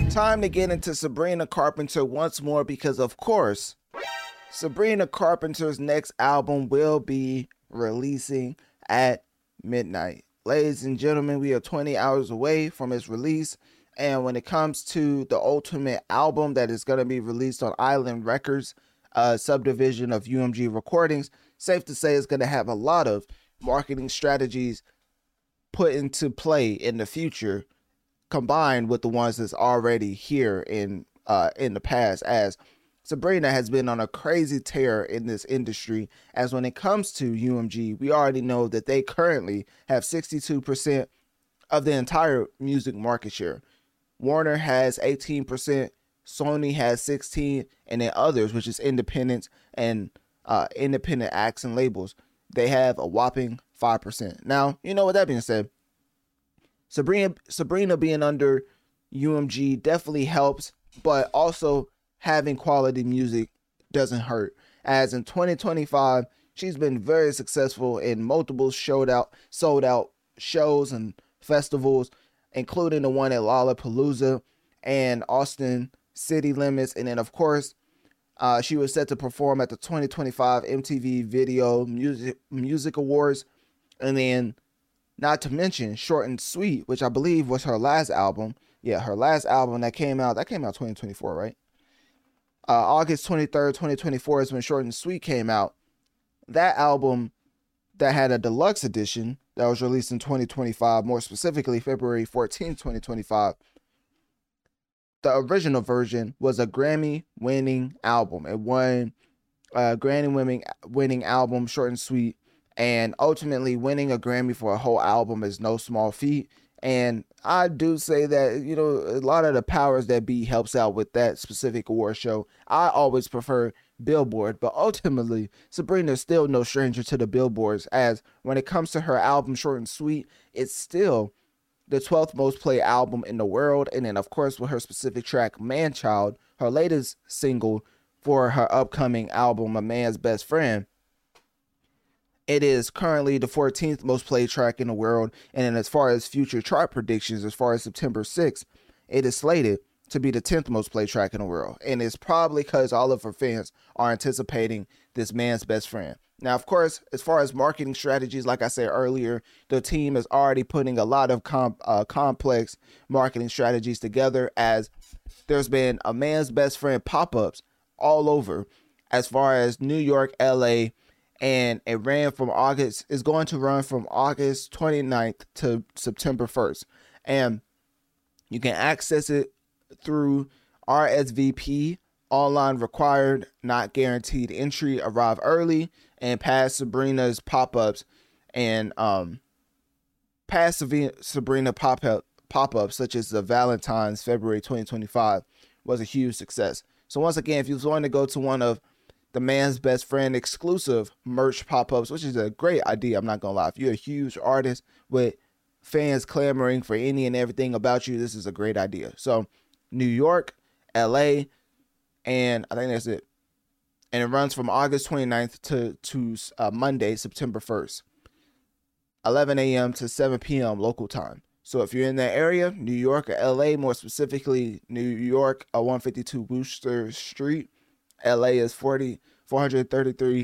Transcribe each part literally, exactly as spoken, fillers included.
Time to get into Sabrina Carpenter once more because, of course, Sabrina Carpenter's next album will be releasing at midnight. Ladies and gentlemen, we are twenty hours away from its release. And when it comes to the ultimate album that is going to be released on Island Records, a subdivision of U M G Recordings, safe to say it's going to have a lot of marketing strategies put into play in the future, combined with the ones that's already here in uh, in the past, as Sabrina has been on a crazy tear in this industry. As when it comes to U M G, we already know that they currently have sixty-two percent of the entire music market share. Warner has eighteen percent, Sony has sixteen, and then others, which is independents and uh, independent acts and labels, they have a whopping five percent. Now, you know, with that being said, Sabrina, Sabrina being under U M G definitely helps, but also having quality music doesn't hurt. As in twenty twenty-five, she's been very successful in multiple sold out, sold out shows and festivals, including the one at Lollapalooza and Austin City Limits. And then, of course, uh, she was set to perform at the twenty twenty-five M T V Video Music Music Awards. And then, not to mention Short and Sweet, which I believe was her last album. Yeah, her last album that came out, that came out twenty twenty-four, right? Uh, August twenty-third, twenty twenty-four is when Short and Sweet came out. That album that had a deluxe edition that was released in twenty twenty-five, more specifically February fourteenth, twenty twenty-five. The original version was a Grammy-winning album. It won a Grammy-winning winning album, Short and Sweet, and ultimately winning a Grammy for a whole album is no small feat. And I do say that, you know, a lot of the powers that be helps out with that specific award show. I always prefer Billboard, but ultimately, Sabrina is still no stranger to the Billboards, as when it comes to her album Short and Sweet, it's still the twelfth most played album in the world. And then, of course, with her specific track, Manchild, her latest single for her upcoming album, A Man's Best Friend, it is currently the fourteenth most played track in the world. And then as far as future chart predictions, as far as September sixth, it is slated to be the tenth most played track in the world. And it's probably because all of her fans are anticipating this Man's Best Friend. Now, of course, as far as marketing strategies, like I said earlier, the team is already putting a lot of comp, uh, complex marketing strategies together, as there's been a Man's Best Friend pop-ups all over, as far as New York, L A, and it ran from August, is going to run from August twenty-ninth to September first. And you can access it through R S V P, online required, not guaranteed entry, arrive early, and past Sabrina's pop-ups and um past Sabrina pop-up pop-ups such as the Valentine's February twenty twenty-five was a huge success. So once again, if you want to go to one of the Man's Best Friend exclusive merch pop-ups, which is a great idea, I'm not gonna lie. If you're a huge artist with fans clamoring for any and everything about you, this is a great idea. So New York, L A, and I think that's it. And it runs from August twenty-ninth to, to uh, Monday, September first, eleven a.m. to seven p.m. local time. So if you're in that area, New York or L A, more specifically New York, uh, one fifty-two Wooster Street, L A is forty, four thirty-three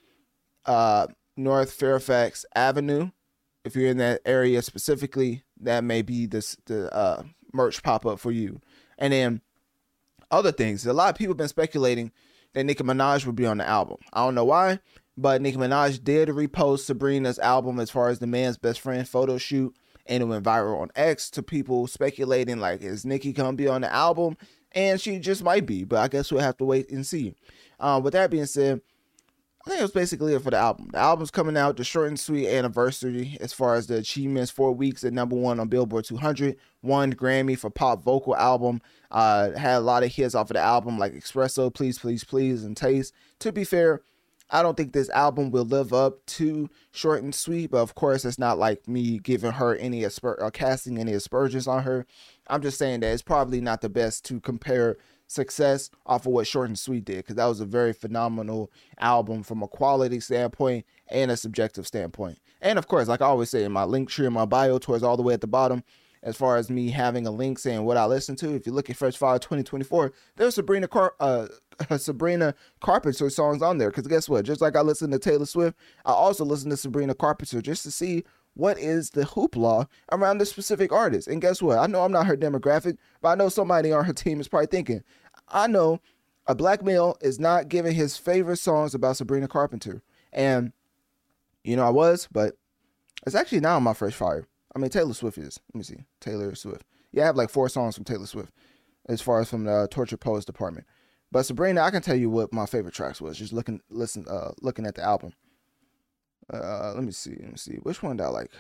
uh, North Fairfax Avenue. If you're in that area specifically, that may be this, the uh, merch pop-up for you. And then other things. A lot of people have been speculating that Nicki Minaj would be on the album. I don't know why, but Nicki Minaj did repost Sabrina's album as far as the Man's Best Friend photo shoot, and it went viral on X to people speculating, like, is Nicki gonna be on the album? And she just might be, but I guess we'll have to wait and see. Uh, with that being said, I think it was basically it for the album. The album's coming out, the Short and Sweet anniversary, as far as the achievements, four weeks at number one on Billboard two hundred, won Grammy for pop vocal album, uh, had a lot of hits off of the album like Espresso, Please, Please, Please, and Taste. To be fair, I don't think this album will live up to Short and Sweet, but of course, it's not like me giving her any asper- or casting any aspersions on her. I'm just saying that it's probably not the best to compare success off of what Short and Sweet did, because that was a very phenomenal album from a quality standpoint and a subjective standpoint. And of course, like I always say in my link tree in my bio towards all the way at the bottom, as far as me having a link saying what I listen to. If you look at Fresh Fire twenty twenty-four, there's Sabrina Car- uh, Sabrina Carpenter songs on there. Because guess what? Just like I listen to Taylor Swift, I also listen to Sabrina Carpenter just to see what is the hoopla around this specific artist. And guess what? I know I'm not her demographic, but I know somebody on her team is probably thinking, I know a black male is not giving his favorite songs about Sabrina Carpenter. And, you know, I was, but it's actually now on my Fresh Fire. I mean, Taylor Swift is. Let me see. Taylor Swift. Yeah, I have like four songs from Taylor Swift as far as from the Torture Poets department. But Sabrina, I can tell you what my favorite tracks was just looking listen, uh, looking at the album. Uh, let me see. Let me see. Which one did I like?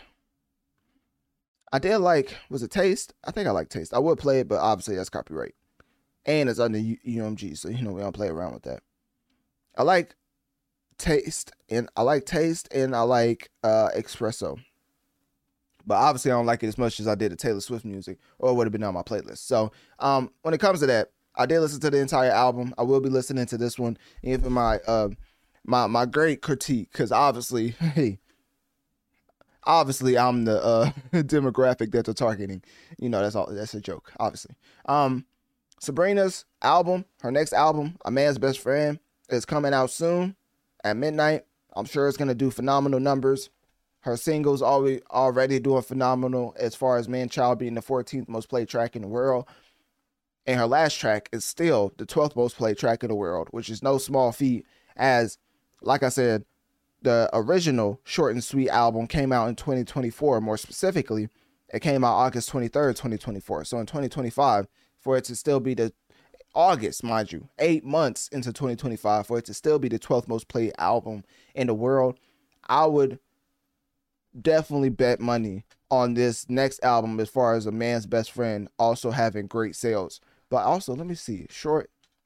I did like, was it Taste? I think I like Taste. I would play it, but obviously that's copyright. And it's under U M G, so you know we don't play around with that. I like Taste, and I like Taste, and I like uh, Espresso. But obviously I don't like it as much as I did the Taylor Swift music, or it would have been on my playlist. So um, when it comes to that, I did listen to the entire album. I will be listening to this one, even my uh, my my great critique, because obviously, hey, obviously I'm the uh, demographic that they're targeting. You know, that's all. That's a joke, obviously. Um, Sabrina's album, her next album, A Man's Best Friend, is coming out soon at midnight. I'm sure it's gonna do phenomenal numbers. Her singles already already doing phenomenal as far as Man Child being the fourteenth most played track in the world. And her last track is still the twelfth most played track in the world, which is no small feat, as, like I said, the original Short and Sweet album came out in twenty twenty-four. More specifically, it came out August twenty-third, twenty twenty-four. So in twenty twenty-five, for it to still be the August, mind you, eight months into twenty twenty-five, for it to still be the twelfth most played album in the world, I would definitely bet money on this next album as far as A Man's Best Friend also having great sales. But also, let me see, Short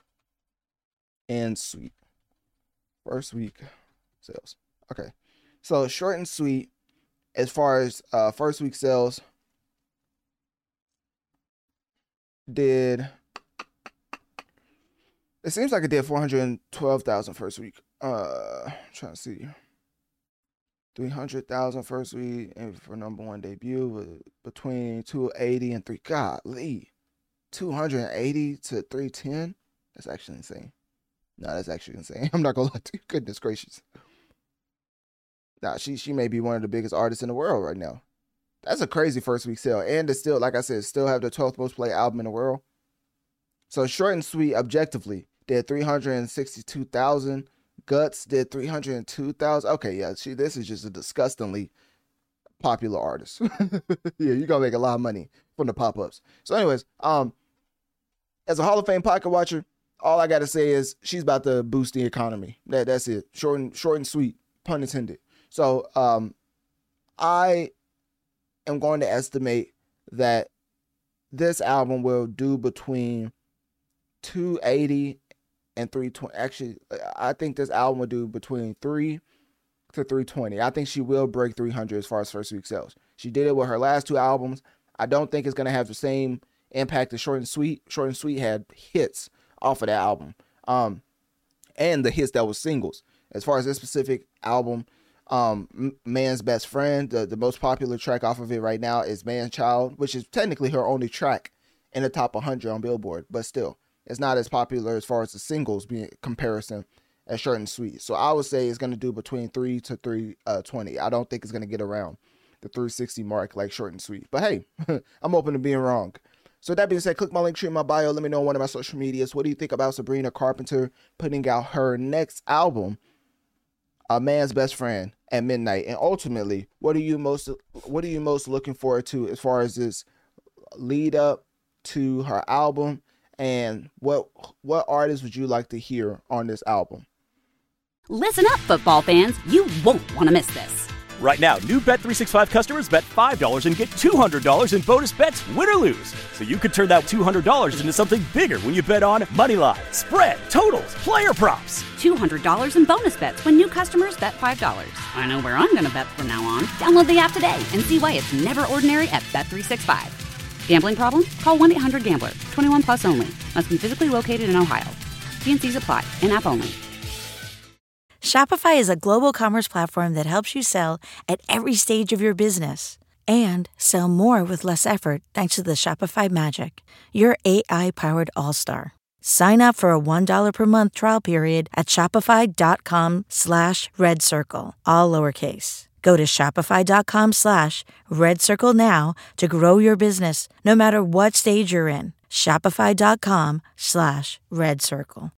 and Sweet, first week sales. Okay, so Short and Sweet, as far as uh, first week sales, did, it seems like it did four hundred twelve thousand first week. Uh, I'm trying to see. three hundred thousand first week and for number one debut with between two eighty and three. Golly, two eighty to three ten. That's actually insane. No, that's actually insane. I'm not gonna lie to you. Goodness gracious. Nah, she she may be one of the biggest artists in the world right now. That's a crazy first week sale, and it's still, like I said, still have the twelfth most played album in the world. So Short and Sweet objectively did three hundred sixty-two thousand. Guts did three hundred two thousand. Okay, yeah, she, this is just a disgustingly popular artist. Yeah, you're gonna make a lot of money from the pop-ups. So anyways, um, as a Hall of Fame pocket watcher, all I gotta say is she's about to boost the economy. That that's it. Short and short and sweet, pun intended. So um, I am going to estimate that this album will do between two eighty and three twenty. Actually, I think this album will do between three to three twenty. I think she will break three hundred as far as first week sales. She did it with her last two albums. I don't think it's going to have the same impact as Short and Sweet. Short and Sweet had hits off of that album, um, and the hits that was singles. As far as this specific album, um, Man's Best Friend, the, the most popular track off of it right now is Man Child, which is technically her only track in the top one hundred on Billboard, but still, it's not as popular as far as the singles being comparison as Short and Sweet. So I would say it's going to do between three to three twenty. I don't think it's going to get around the three sixty mark like Short and Sweet. But hey, I'm open to being wrong. So that being said, click my link tree in my bio. Let me know on one of my social medias. What do you think about Sabrina Carpenter putting out her next album, A Man's Best Friend, at midnight? And ultimately, what are you most what are you most looking forward to as far as this lead up to her album? And what what artists would you like to hear on this album? Listen up, football fans. You won't want to miss this. Right now, new Bet three sixty-five customers bet five dollars and get two hundred dollars in bonus bets, win or lose. So you could turn that two hundred dollars into something bigger when you bet on moneyline, spread, totals, player props. two hundred dollars in bonus bets when new customers bet five dollars. I know where I'm going to bet from now on. Download the app today and see why it's never ordinary at Bet three sixty-five. Gambling problem? Call one eight hundred gambler. twenty-one plus only. Must be physically located in Ohio. T and C's apply. In-app only. Shopify is a global commerce platform that helps you sell at every stage of your business. and sell more with less effort thanks to the Shopify magic. Your A I-powered all-star. Sign up for a one dollar per month trial period at shopify.com slash red circle, all lowercase. Go to shopify.com slash red circle now to grow your business no matter what stage you're in. Shopify.com slash red circle.